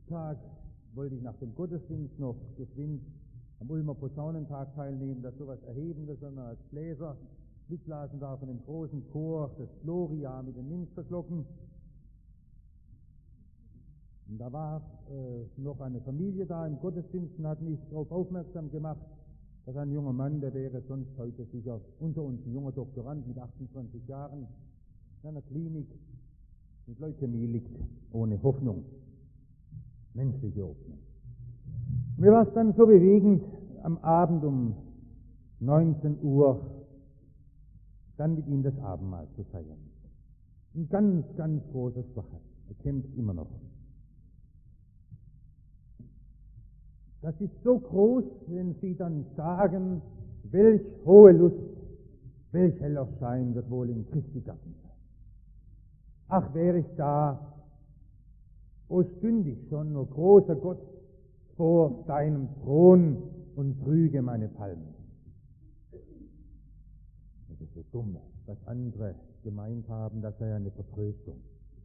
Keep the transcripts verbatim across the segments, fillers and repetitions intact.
Tag wollte ich nach dem Gottesdienst noch geschwind am Ulmer Posaunentag teilnehmen, das sowas Erhebendes, sondern als Bläser mitblasen darf in dem großen Chor, das Gloria mit den Münsterglocken. Und da war äh, noch eine Familie da im Gottesdienst und hat mich darauf aufmerksam gemacht, dass ein junger Mann, der wäre sonst heute sicher unter uns ein junger Doktorand mit achtundzwanzig Jahren, in einer Klinik mit Leukämie liegt, ohne Hoffnung, menschliche Hoffnung. Mir war es dann so bewegend, am Abend um neunzehn Uhr dann mit ihm das Abendmahl zu feiern. Ein ganz, ganz großer Schwacher. Er kämpft immer noch. Das ist so groß, wenn Sie dann sagen, welch hohe Lust, welch heller Schein wird wohl in Christi Garten sein. Ach, wäre ich da, o stünde ich schon, o großer Gott, vor deinem Thron und trüge meine Palmen. Das ist so dumm, was andere gemeint haben, das sei eine Vertröstung.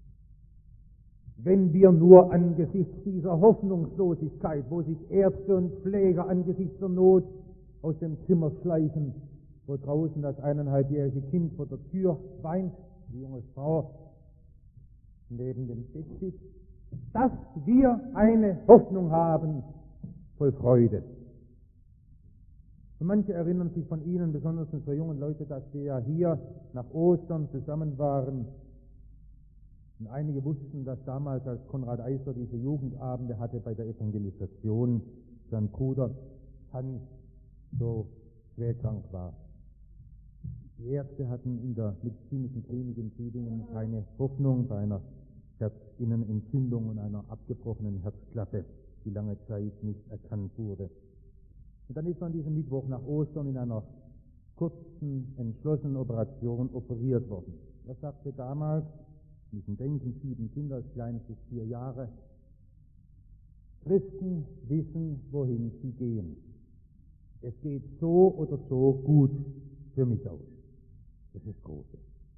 Wenn wir nur angesichts dieser Hoffnungslosigkeit, wo sich Ärzte und Pfleger angesichts der Not aus dem Zimmer schleichen, wo draußen das eineinhalbjährige Kind vor der Tür weint, die junge Frau neben dem Bett sitzt, dass wir eine Hoffnung haben voll Freude. Und manche erinnern sich von Ihnen, besonders unsere jungen Leute, dass wir ja hier nach Ostern zusammen waren. Und einige wussten, dass damals, als Konrad Eisler diese Jugendabende hatte bei der Evangelisation, sein Bruder Hans so schwer krank war. Die Ärzte hatten in der medizinischen Klinik in Tübingen keine Hoffnung bei einer Herzinnenentzündung und einer abgebrochenen Herzklappe, die lange Zeit nicht erkannt wurde. Und dann ist er an diesem Mittwoch nach Ostern in einer kurzen, entschlossenen Operation operiert worden. Er sagte damals, müssen denken, sieben Kinder, das kleinste ist vier Jahre, Christen wissen, wohin sie gehen. Es geht so oder so gut für mich aus. Das ist Großes.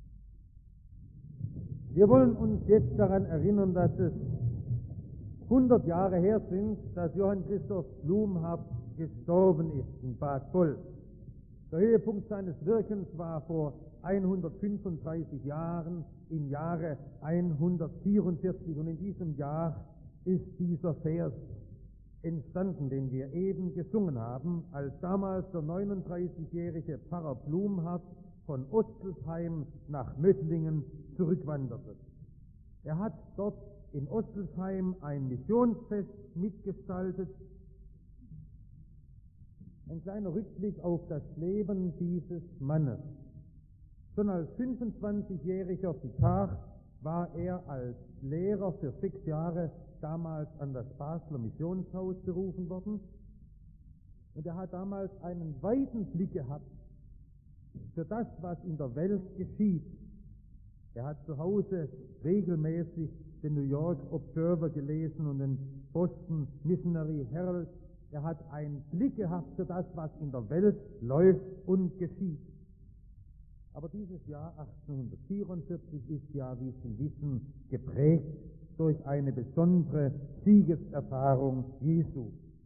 Wir wollen uns jetzt daran erinnern, dass es hundert Jahre her sind, dass Johann Christoph Blumhardt gestorben ist in Bad Boll. Der Höhepunkt seines Wirkens war vor hundertfünfunddreißig Jahren im Jahre hundertvierundvierzig, und in diesem Jahr ist dieser Vers entstanden, den wir eben gesungen haben, als damals der neununddreißigjährige Pfarrer Blumhardt von Ostelsheim nach Möttlingen zurückwanderte. Er hat dort in Ostelsheim ein Missionsfest mitgestaltet. Ein kleiner Rückblick auf das Leben dieses Mannes. Schon als fünfundzwanzigjähriger Vikar war er als Lehrer für sechs Jahre damals an das Basler Missionshaus berufen worden. Und er hat damals einen weiten Blick gehabt für das, was in der Welt geschieht. Er hat zu Hause regelmäßig den New York Observer gelesen und den Boston Missionary Herald. Er hat einen Blick gehabt für das, was in der Welt läuft und geschieht. Aber dieses Jahr achtzehnhundertvierundvierzig ist ja, wie Sie wissen, geprägt durch eine besondere Siegeserfahrung Jesu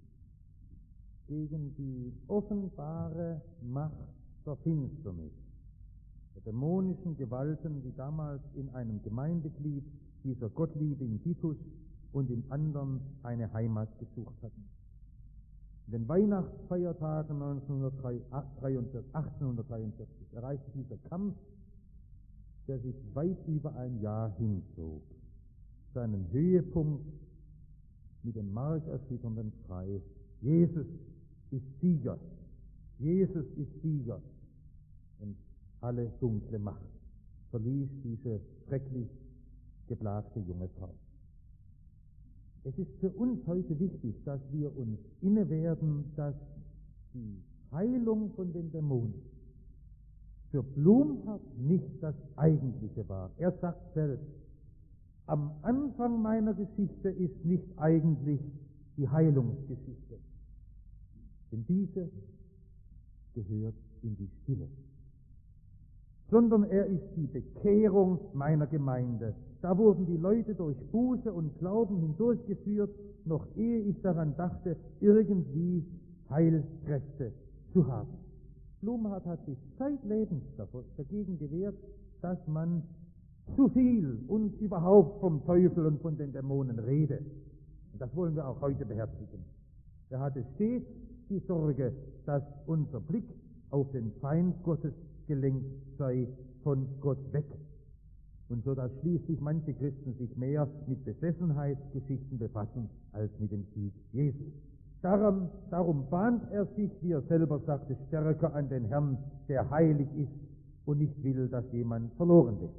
gegen die offenbare Macht der Finsternis, der dämonischen Gewalten, die damals in einem Gemeindeglied dieser Gottliebe in Titus und in anderen eine Heimat gesucht hatten. In den Weihnachtsfeiertagen achtzehnhundertdreiundvierzig erreichte dieser Kampf, der sich weit über ein Jahr hinzog, seinen Höhepunkt mit dem markerschütternden Schrei: Jesus ist Sieger, Jesus ist Sieger. Und alle dunkle Macht verließ diese schrecklich geplagte junge Frau. Es ist für uns heute wichtig, dass wir uns inne werden, dass die Heilung von den Dämonen für Blumhardt nicht das Eigentliche war. Er sagt selbst, am Anfang meiner Geschichte ist nicht eigentlich die Heilungsgeschichte, denn diese gehört in die Stille, sondern er ist die Bekehrung meiner Gemeinde, Da wurden die Leute durch Buße und Glauben hindurchgeführt, noch ehe ich daran dachte, irgendwie Heilkräfte zu haben. Blumhardt hat sich zeitlebens dagegen gewehrt, dass man zu viel und überhaupt vom Teufel und von den Dämonen rede. Und das wollen wir auch heute beherzigen. Er hatte stets die Sorge, dass unser Blick auf den Feind Gottes gelenkt sei, von Gott weg. Und so dass schließlich manche Christen sich mehr mit Besessenheitsgeschichten befassen, als mit dem Sieg Jesu. Darum, darum bahnt er sich, wie er selber sagte, stärker an den Herrn, der heilig ist und nicht will, dass jemand verloren wird.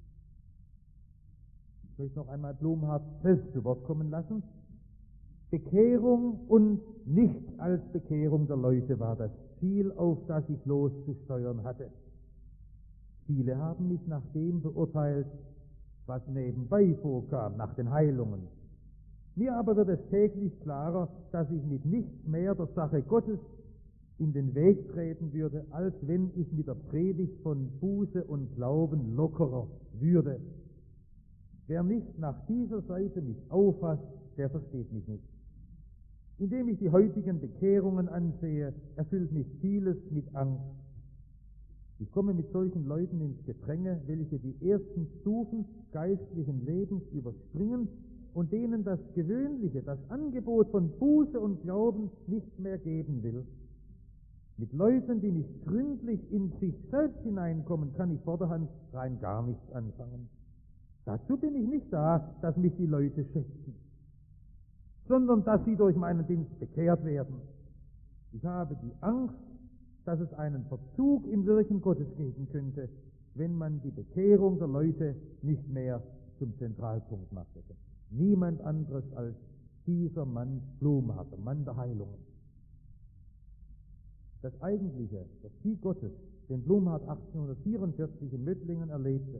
Ich möchte noch einmal Blumhardt selbst zu Wort kommen lassen. Bekehrung und nicht als Bekehrung der Leute war das Ziel, auf das ich loszusteuern hatte. Viele haben mich nach dem beurteilt, was nebenbei vorkam, nach den Heilungen. Mir aber wird es täglich klarer, dass ich mit nichts mehr der Sache Gottes in den Weg treten würde, als wenn ich mit der Predigt von Buße und Glauben lockerer würde. Wer nicht nach dieser Seite mich auffasst, der versteht mich nicht. Indem ich die heutigen Bekehrungen ansehe, erfüllt mich vieles mit Angst. Ich komme mit solchen Leuten ins Gedränge, welche die ersten Stufen geistlichen Lebens überspringen und denen das Gewöhnliche, das Angebot von Buße und Glauben nicht mehr geben will. Mit Leuten, die nicht gründlich in sich selbst hineinkommen, kann ich vorderhand rein gar nichts anfangen. Dazu bin ich nicht da, dass mich die Leute schätzen, sondern dass sie durch meinen Dienst bekehrt werden. Ich habe die Angst, dass es einen Verzug im Wirken Gottes geben könnte, wenn man die Bekehrung der Leute nicht mehr zum Zentralpunkt machte. Niemand anderes als dieser Mann Blumhardt, der Mann der Heilungen. Das eigentliche, das Sieg Gottes, den Blumhardt achtzehnhundertvierundvierzig in Möttlingen erlebte,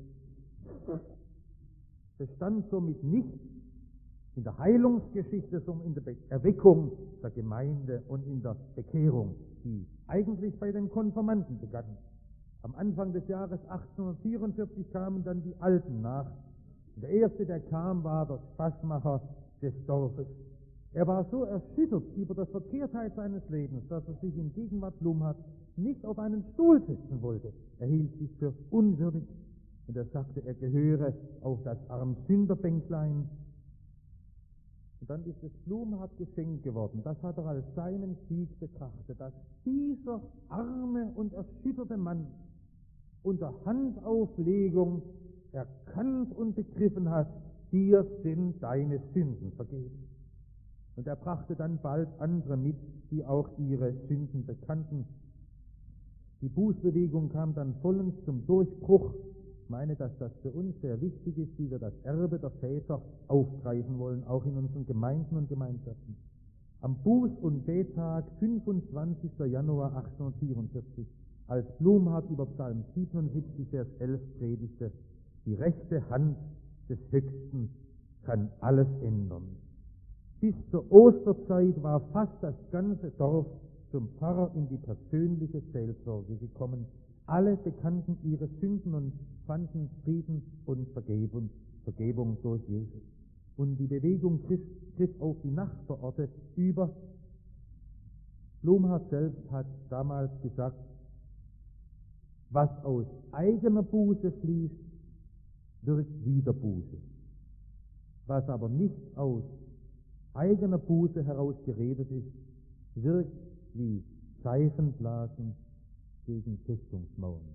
bestand somit nicht in der Heilungsgeschichte, sondern in der Erweckung der Gemeinde und in der Bekehrung, die eigentlich bei den Konfirmanden begann. Am Anfang des Jahres achtzehnhundertvierundvierzig kamen dann die Alten nach. Der erste, der kam, war der Spaßmacher des Dorfes. Er war so erschüttert über die Verkehrtheit seines Lebens, dass er sich in Gegenwart Blumhardt nicht auf einen Stuhl setzen wollte. Er hielt sich für unwürdig und er sagte, er gehöre auf das Armsünderbänklein. Und dann ist es Blumhardt geschenkt geworden. Das hat er als seinen Sieg betrachtet, dass dieser arme und erschütterte Mann unter Handauflegung erkannt und begriffen hat, dir sind deine Sünden vergeben. Und er brachte dann bald andere mit, die auch ihre Sünden bekannten. Die Bußbewegung kam dann vollends zum Durchbruch. Ich meine, dass das für uns sehr wichtig ist, wie wir das Erbe der Väter aufgreifen wollen, auch in unseren Gemeinden und Gemeinschaften. Am Buß- und Bettag, fünfundzwanzigster Januar achtzehnhundertvierundvierzig, als Blumhardt über Psalm siebenundsiebzig, Vers elf predigte, die rechte Hand des Höchsten kann alles ändern. Bis zur Osterzeit war fast das ganze Dorf zum Pfarrer in die persönliche Seelsorge gekommen. Alle bekannten ihre Sünden und fanden Frieden und Vergebung, Vergebung durch Jesus. Und die Bewegung griff auf die Nachbarorte über. Blumhardt selbst hat damals gesagt, was aus eigener Buße fließt, wirkt wieder Buße. Was aber nicht aus eigener Buße heraus geredet ist, wirkt wie Seifenblasen gegen Festungsmauern.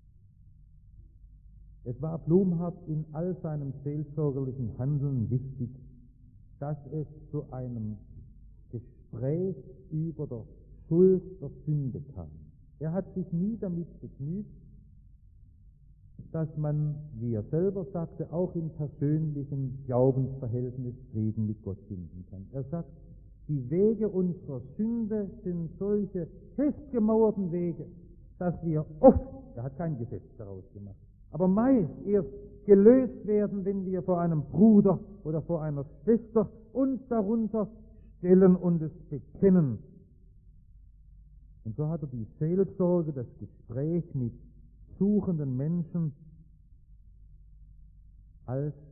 Es war Blumhardt in all seinem seelsorgerlichen Handeln wichtig, dass es zu einem Gespräch über der Schuld der Sünde kam. Er hat sich nie damit begnügt, dass man, wie er selber sagte, auch im persönlichen Glaubensverhältnis Frieden mit Gott finden kann. Er sagt, die Wege unserer Sünde sind solche festgemauerten Wege, dass wir oft, er hat kein Gesetz daraus gemacht, aber meist erst gelöst werden, wenn wir vor einem Bruder oder vor einer Schwester uns darunter stellen und es bekennen. Und so hat er die Seelsorge, das Gespräch mit suchenden Menschen als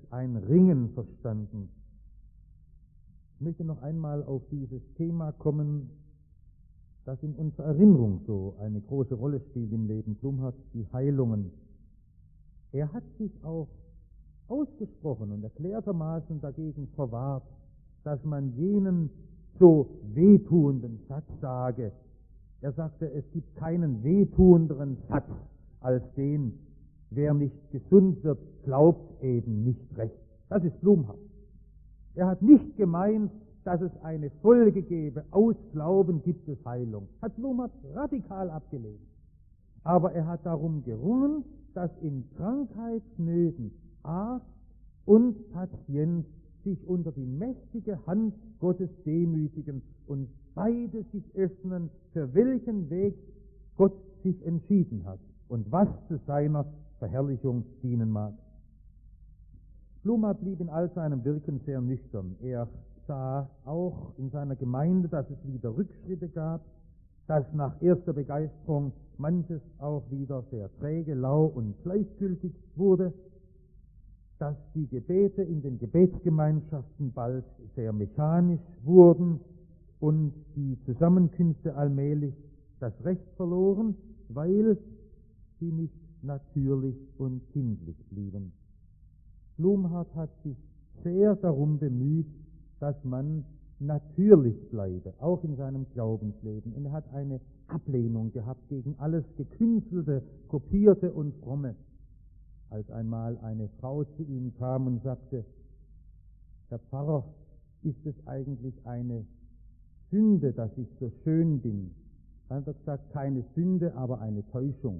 ein Ringen verstanden. Ich möchte noch einmal auf dieses Thema kommen, das in unserer Erinnerung so eine große Rolle spielt im Leben Blumhardt, die Heilungen. Er hat sich auch ausgesprochen und erklärtermaßen dagegen verwahrt, dass man jenen so wehtuenden Satz sage. Er sagte, es gibt keinen wehtuenderen Satz als den, wer nicht gesund wird, glaubt eben nicht recht. Das ist Blumhardt. Er hat nicht gemeint, dass es eine Folge gebe, aus Glauben gibt es Heilung. Hat Blumhardt radikal abgelehnt. Aber er hat darum gerungen, dass in Krankheitsnöten Arzt und Patient sich unter die mächtige Hand Gottes demütigen und beide sich öffnen, für welchen Weg Gott sich entschieden hat und was zu seiner Verherrlichung dienen mag. Blumhardt blieb in all seinem Wirken sehr nüchtern. Er sah auch in seiner Gemeinde, dass es wieder Rückschritte gab, dass nach erster Begeisterung manches auch wieder sehr träge, lau und gleichgültig wurde, dass die Gebete in den Gebetsgemeinschaften bald sehr mechanisch wurden und die Zusammenkünfte allmählich das Recht verloren, weil sie nicht natürlich und kindlich blieben. Blumhardt hat sich sehr darum bemüht, dass man natürlich bleibe, auch in seinem Glaubensleben. Und er hat eine Ablehnung gehabt gegen alles Gekünstelte, Kopierte und Fromme. Als einmal eine Frau zu ihm kam und sagte, Herr Pfarrer, ist es eigentlich eine Sünde, dass ich so schön bin? Dann hat er gesagt, keine Sünde, aber eine Täuschung.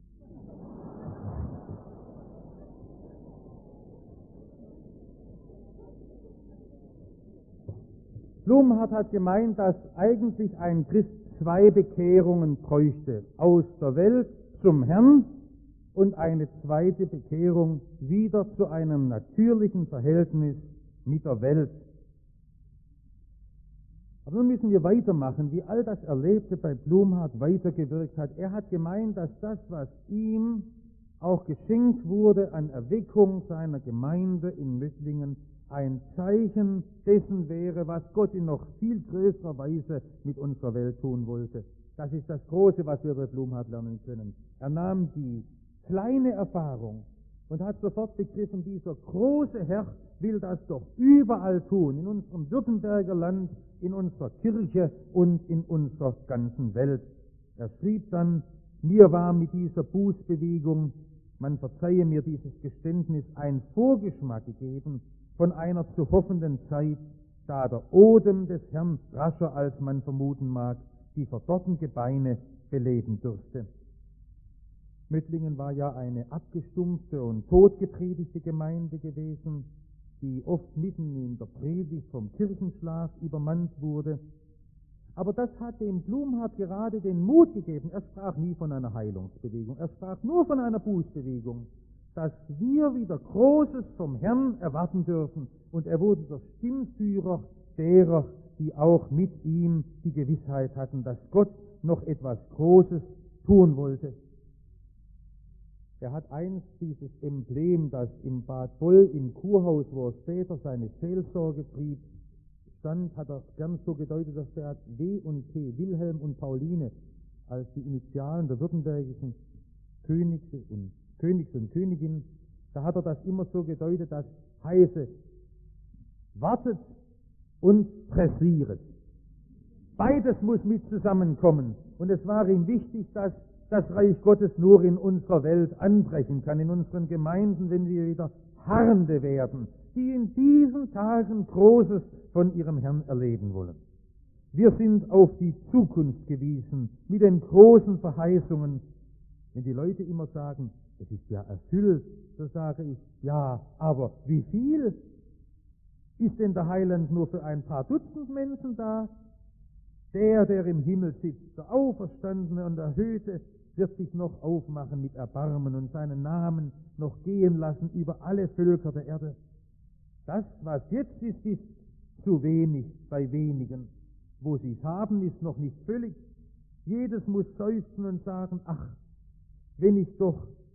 Blumhardt hat gemeint, dass eigentlich ein Christ zwei Bekehrungen bräuchte. Aus der Welt zum Herrn und eine zweite Bekehrung wieder zu einem natürlichen Verhältnis mit der Welt. Aber nun müssen wir weitermachen, wie all das Erlebte bei Blumhardt weitergewirkt hat. Er hat gemeint, dass das, was ihm auch geschenkt wurde an Erweckung seiner Gemeinde in Mödlingen, ein Zeichen dessen wäre, was Gott in noch viel größerer Weise mit unserer Welt tun wollte. Das ist das Große, was wir bei Blumhardt lernen können. Er nahm die kleine Erfahrung und hat sofort begriffen, dieser große Herr will das doch überall tun, in unserem Württemberger Land, in unserer Kirche und in unserer ganzen Welt. Er schrieb dann, mir war mit dieser Bußbewegung, man verzeihe mir dieses Geständnis, ein Vorgeschmack gegeben von einer zu hoffenden Zeit, da der Odem des Herrn rascher als man vermuten mag, die verdorrten Gebeine beleben dürfte. Mödlingen war ja eine abgestumpfte und totgepredigte Gemeinde gewesen, die oft mitten in der Predigt vom Kirchenschlaf übermannt wurde. Aber das hat dem Blumhardt gerade den Mut gegeben. Er sprach nie von einer Heilungsbewegung, er sprach nur von einer Bußbewegung, dass wir wieder Großes vom Herrn erwarten dürfen. Und er wurde der Stimmführer derer, die auch mit ihm die Gewissheit hatten, dass Gott noch etwas Großes tun wollte. Er hat einst dieses Emblem, das im Bad Boll im Kurhaus, wo er später seine Seelsorge trieb, stand, hat er gern so gedeutet, dass er W und T, Wilhelm und Pauline, als die Initialen der württembergischen Königs und Königs und Königin, da hat er das immer so gedeutet, das heiße, wartet und pressiert. Beides muss mit zusammenkommen. Und es war ihm wichtig, dass das Reich Gottes nur in unserer Welt anbrechen kann, in unseren Gemeinden, wenn wir wieder Harrende werden, die in diesen Tagen Großes von ihrem Herrn erleben wollen. Wir sind auf die Zukunft gewiesen, mit den großen Verheißungen. Wenn die Leute immer sagen, es ist ja erfüllt, so sage ich, ja, aber wie viel? Ist denn der Heiland nur für ein paar Dutzend Menschen da? Der, der im Himmel sitzt, der Auferstandene und Erhöhte, wird sich noch aufmachen mit Erbarmen und seinen Namen noch gehen lassen über alle Völker der Erde. Das, was jetzt ist, ist zu wenig bei wenigen. Wo sie es haben, ist noch nicht völlig. Jedes muss seufzen und sagen, ach, wenn ich doch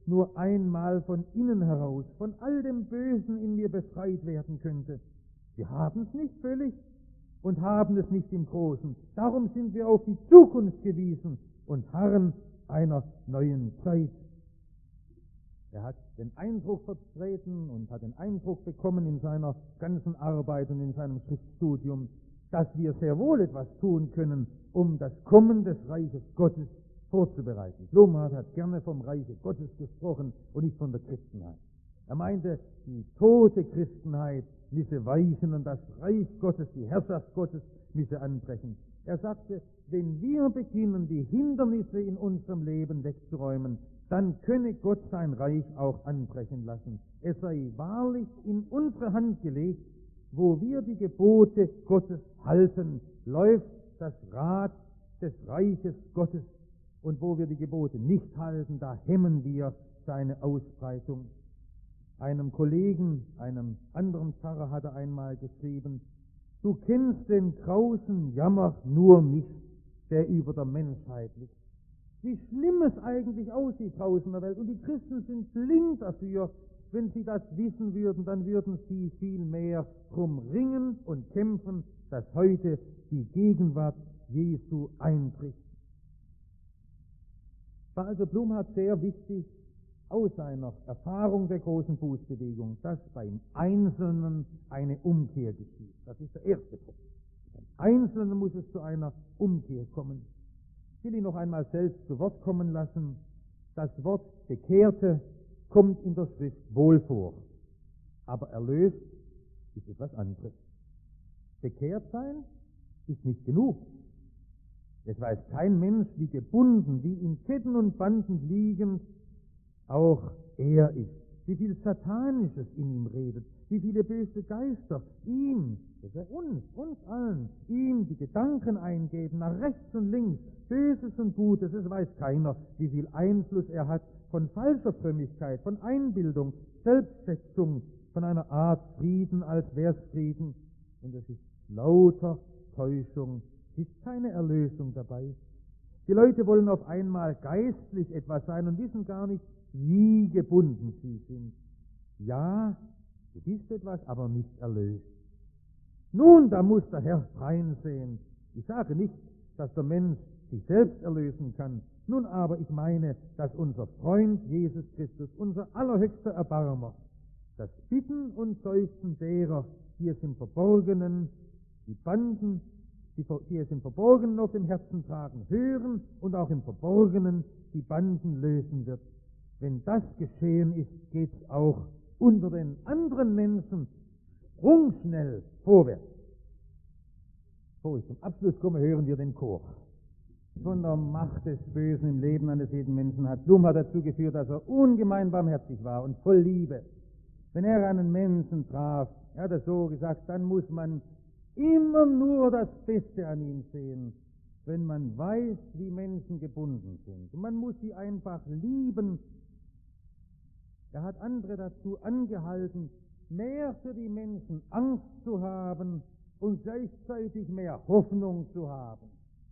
nur einmal von innen heraus, von all dem Bösen in mir befreit werden könnte. Wir haben es nicht völlig und haben es nicht im Großen. Darum sind wir auf die Zukunft gewiesen und harren einer neuen Zeit. Er hat den Eindruck vertreten und hat den Eindruck bekommen in seiner ganzen Arbeit und in seinem Schriftstudium, dass wir sehr wohl etwas tun können, um das Kommen des Reiches Gottes vorzubereiten. Blumhardt hat gerne vom Reiche Gottes gesprochen und nicht von der Christenheit. Er meinte, die tote Christenheit müsse weichen und das Reich Gottes, die Herrschaft Gottes müsse anbrechen. Er sagte, wenn wir beginnen, die Hindernisse in unserem Leben wegzuräumen, dann könne Gott sein Reich auch anbrechen lassen. Es sei wahrlich in unsere Hand gelegt, wo wir die Gebote Gottes halten, läuft das Rad des Reiches Gottes. Und wo wir die Gebote nicht halten, da hemmen wir seine Ausbreitung. Einem Kollegen, einem anderen Pfarrer hat er einmal geschrieben, du kennst den grausen Jammer nur nicht, der über der Menschheit liegt. Wie schlimm es eigentlich aussieht draußen in der Welt. Und die Christen sind blind dafür. Wenn sie das wissen würden, dann würden sie viel mehr drum ringen und kämpfen, dass heute die Gegenwart Jesu eintritt. War also Blumhardt sehr wichtig aus seiner Erfahrung der großen Bußbewegung, dass beim Einzelnen eine Umkehr geschieht. Das ist der erste Punkt. Beim Einzelnen muss es zu einer Umkehr kommen. Ich will ihn noch einmal selbst zu Wort kommen lassen. Das Wort Bekehrte kommt in der Schrift wohl vor, aber erlöst ist etwas anderes. Bekehrt sein ist nicht genug. Es weiß kein Mensch, wie gebunden, wie in Ketten und Banden liegend auch er ist. Wie viel Satanisches in ihm redet, wie viele böse Geister ihm, das ist ja uns, uns allen, ihm die Gedanken eingeben, nach rechts und links, Böses und Gutes. Es weiß keiner, wie viel Einfluss er hat von falscher Frömmigkeit, von Einbildung, Selbstschätzung, von einer Art Frieden als wär's Frieden. Und es ist lauter Täuschung, es ist keine Erlösung dabei. Die Leute wollen auf einmal geistlich etwas sein und wissen gar nicht, wie gebunden sie sind. Ja, du bist etwas, aber nicht erlöst. Nun, da muss der Herr reinsehen. Ich sage nicht, dass der Mensch sich selbst erlösen kann. Nun aber, ich meine, dass unser Freund Jesus Christus, unser allerhöchster Erbarmer, das Bitten und Seufzen derer, die es im Verborgenen, die Banden, die, die es im Verborgenen auf dem Herzen tragen, hören und auch im Verborgenen die Banden lösen wird. Wenn das geschehen ist, geht es auch unter den anderen Menschen sprungschnell vorwärts. Bevor ich zum Abschluss komme, hören wir den Chor. Von der Macht des Bösen im Leben eines jeden Menschen hat Blumhardt dazu geführt, dass er ungemein barmherzig war und voll Liebe. Wenn er einen Menschen traf, er hat es so gesagt, dann muss man immer nur das Beste an ihm sehen, wenn man weiß, wie Menschen gebunden sind. Und man muss sie einfach lieben. Er hat andere dazu angehalten, mehr für die Menschen Angst zu haben und gleichzeitig mehr Hoffnung zu haben.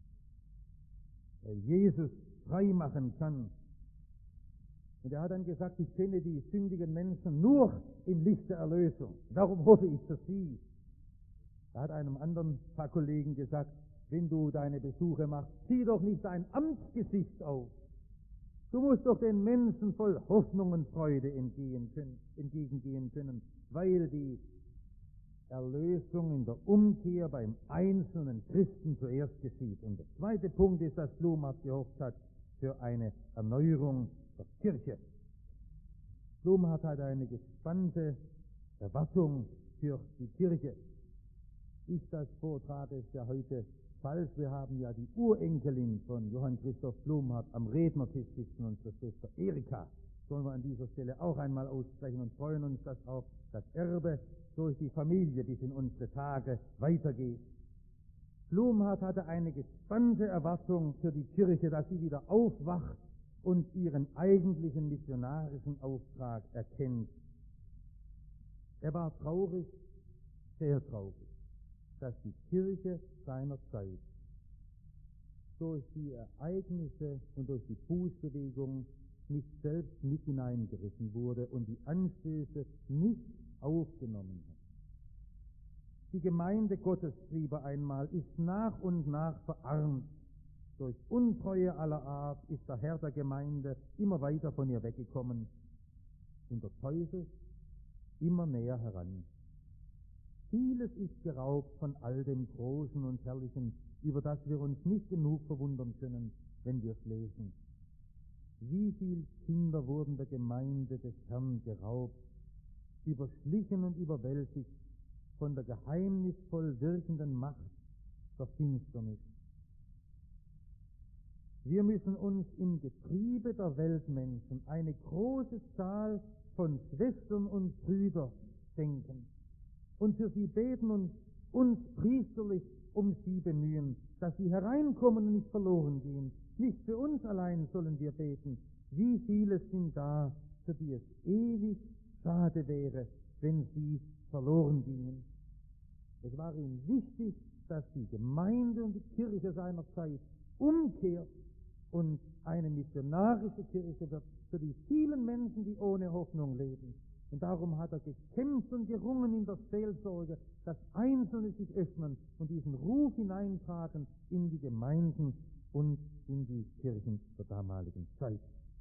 Weil Jesus frei machen kann. Und er hat dann gesagt, ich kenne die sündigen Menschen nur im Licht der Erlösung. Darum hoffe ich für sie. Er hat einem anderen Pfarrkollegen gesagt, wenn du deine Besuche machst, zieh doch nicht dein Amtsgesicht auf. Du musst doch den Menschen voll Hoffnung und Freude entgehen können, entgegengehen können, weil die Erlösung in der Umkehr beim einzelnen Christen zuerst geschieht. Und der zweite Punkt ist, dass Blumhardt gehofft hat für eine Erneuerung der Kirche. Blumhardt hat eine gespannte Erwartung für die Kirche. Ich das vortrage, ist ja heute falsch. Wir haben ja die Urenkelin von Johann Christoph Blumhardt am Rednertisch sitzen, unsere Schwester Erika. Sollen wir an dieser Stelle auch einmal aussprechen und freuen uns, dass auch das Erbe durch die Familie bis in unsere Tage weitergeht. Blumhardt hatte eine gespannte Erwartung für die Kirche, dass sie wieder aufwacht und ihren eigentlichen missionarischen Auftrag erkennt. Er war traurig, sehr traurig, dass die Kirche seiner Zeit durch die Ereignisse und durch die Bußbewegung nicht selbst mit hineingerissen wurde und die Anstöße nicht aufgenommen hat. Die Gemeinde Gottes, lieber einmal, ist nach und nach verarmt. Durch Untreue aller Art ist der Herr der Gemeinde immer weiter von ihr weggekommen und der Teufel immer näher heran. Vieles ist geraubt von all dem Großen und Herrlichen, über das wir uns nicht genug verwundern können, wenn wir es lesen. Wie viele Kinder wurden der Gemeinde des Herrn geraubt, überschlichen und überwältigt von der geheimnisvoll wirkenden Macht der Finsternis. Wir müssen uns im Getriebe der Weltmenschen eine große Zahl von Schwestern und Brüdern denken und für sie beten und uns priesterlich um sie bemühen, dass sie hereinkommen und nicht verloren gehen. Nicht für uns allein sollen wir beten. Wie viele sind da, für die es ewig schade wäre, wenn sie verloren gingen. Es war ihm wichtig, dass die Gemeinde und die Kirche seiner Zeit umkehrt und eine missionarische Kirche wird für die vielen Menschen, die ohne Hoffnung leben. Und darum hat er gekämpft und gerungen in der Seelsorge, dass Einzelne sich öffnen und diesen Ruf hineintragen in die Gemeinden und in die Kirchen der damaligen Zeit.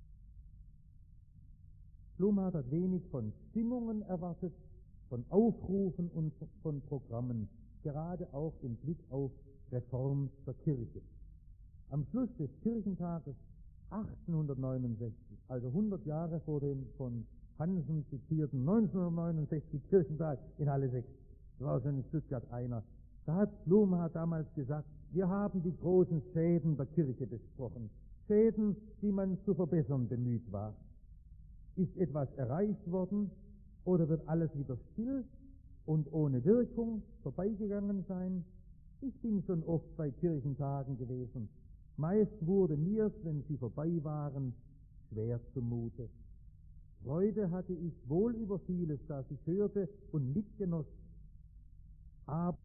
Blumhardt hat wenig von Stimmungen erwartet, von Aufrufen und von Programmen, gerade auch im Blick auf Reform der Kirche. Am Schluss des Kirchentages achtzehnhundertneunundsechzig, also hundert Jahre vor dem von Hansen zitierten neunzehnhundertneunundsechzig Kirchentag in Halle sechs, das war schon in Stuttgart einer, da hat Blumhardt damals gesagt, wir haben die großen Schäden der Kirche besprochen, Schäden, die man zu verbessern bemüht war. Ist etwas erreicht worden oder wird alles wieder still und ohne Wirkung vorbeigegangen sein? Ich bin schon oft bei Kirchentagen gewesen. Meist wurde mir, wenn sie vorbei waren, schwer zumute. Freude hatte ich wohl über vieles, das ich hörte und mitgenoss. Aber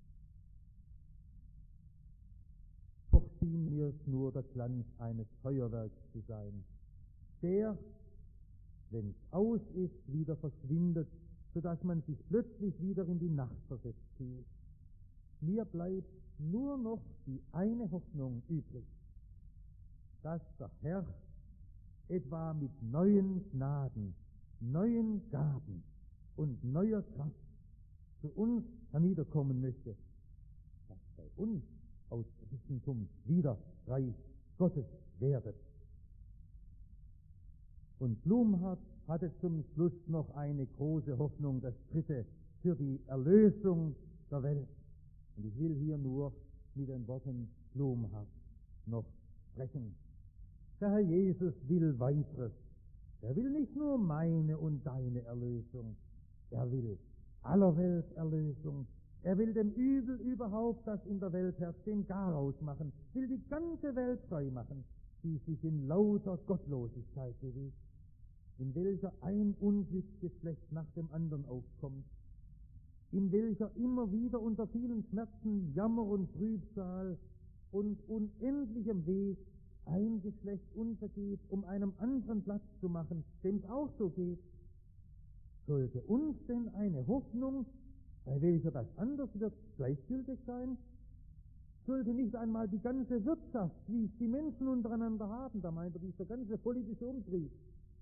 doch schien mir es nur der Glanz eines Feuerwerks zu sein, der, wenn es aus ist, wieder verschwindet, sodass man sich plötzlich wieder in die Nacht versetzt fühlt. Mir bleibt nur noch die eine Hoffnung übrig, dass der Herr etwa mit neuen Gnaden, neuen Gaben und neuer Kraft zu uns herniederkommen möchte, dass bei uns aus Christentum wieder Reich Gottes werdet. Und Blumhardt hatte zum Schluss noch eine große Hoffnung, das dritte, für die Erlösung der Welt. Und ich will hier nur mit den Worten Blumhardt noch sprechen. Der Herr Jesus will weiteres. Er will nicht nur meine und deine Erlösung. Er will aller Welt Erlösung. Er will dem Übel überhaupt, das in der Welt herrscht, den Garaus machen. Will die ganze Welt frei machen, die sich in lauter Gottlosigkeit bewegt, in welcher ein Unglücksgeschlecht nach dem anderen aufkommt, in welcher immer wieder unter vielen Schmerzen, Jammer und Trübsal und unendlichem Weh ein Geschlecht untergeht, um einem anderen Platz zu machen, dem es auch so geht. Sollte uns denn eine Hoffnung, bei welcher das anders wird, gleichgültig sein? Sollte nicht einmal die ganze Wirtschaft, wie es die Menschen untereinander haben, da meint er dieser ganze politische Umtrieb,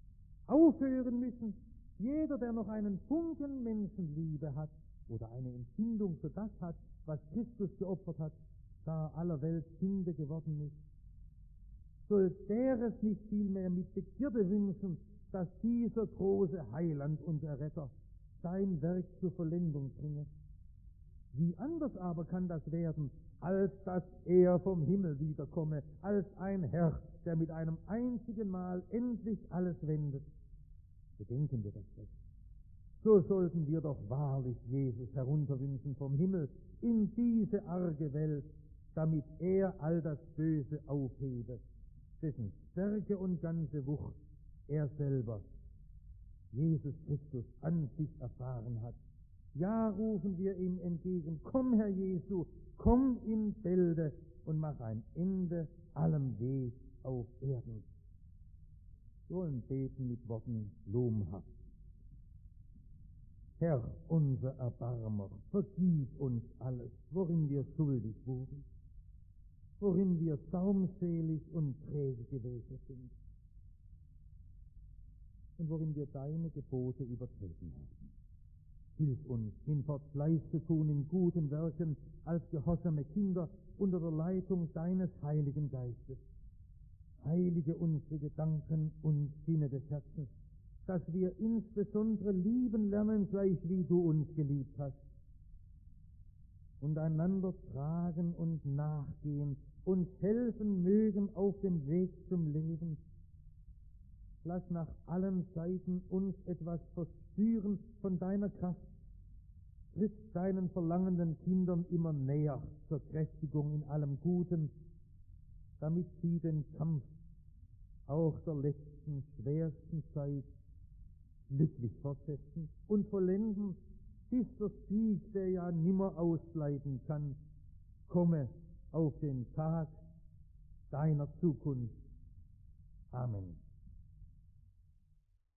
aufhören müssen? Jeder, der noch einen Funken Menschenliebe hat oder eine Empfindung für das hat, was Christus geopfert hat, da aller Welt Sünde geworden ist, soll der es nicht vielmehr mit Begierde wünschen, dass dieser große Heiland und Erretter sein Werk zur Vollendung bringe. Wie anders aber kann das werden, als dass er vom Himmel wiederkomme, als ein Herr, der mit einem einzigen Mal endlich alles wendet. Bedenken wir das recht. So sollten wir doch wahrlich Jesus herunterwünschen vom Himmel in diese arge Welt, damit er all das Böse aufhebe, dessen Stärke und ganze Wucht er selber, Jesus Christus, an sich erfahren hat. Ja, rufen wir ihm entgegen, komm, Herr Jesu, komm in Bälde und mach ein Ende allem Weh auf Erden. Wir wollen beten mit Worten lohnhaft. Herr, unser Erbarmer, vergib uns alles, worin wir schuldig wurden, worin wir saumselig und träge gewesen sind und worin wir deine Gebote übertreten haben. Hilf uns, hinfort Fleiß zu tun in guten Werken als gehorsame Kinder unter der Leitung deines Heiligen Geistes. Heilige unsere Gedanken und Sinne des Herzens, dass wir insbesondere lieben lernen, gleich wie du uns geliebt hast, und einander tragen und nachgehen, uns helfen mögen auf dem Weg zum Leben. Lass nach allen Seiten uns etwas verspüren von deiner Kraft. Tritt deinen verlangenden Kindern immer näher zur Kräftigung in allem Guten, damit sie den Kampf auch der letzten, schwersten Zeit glücklich fortsetzen und vollenden, bis der Sieg, der ja nimmer ausbleiben kann, komme auf den Tag deiner Zukunft. Amen.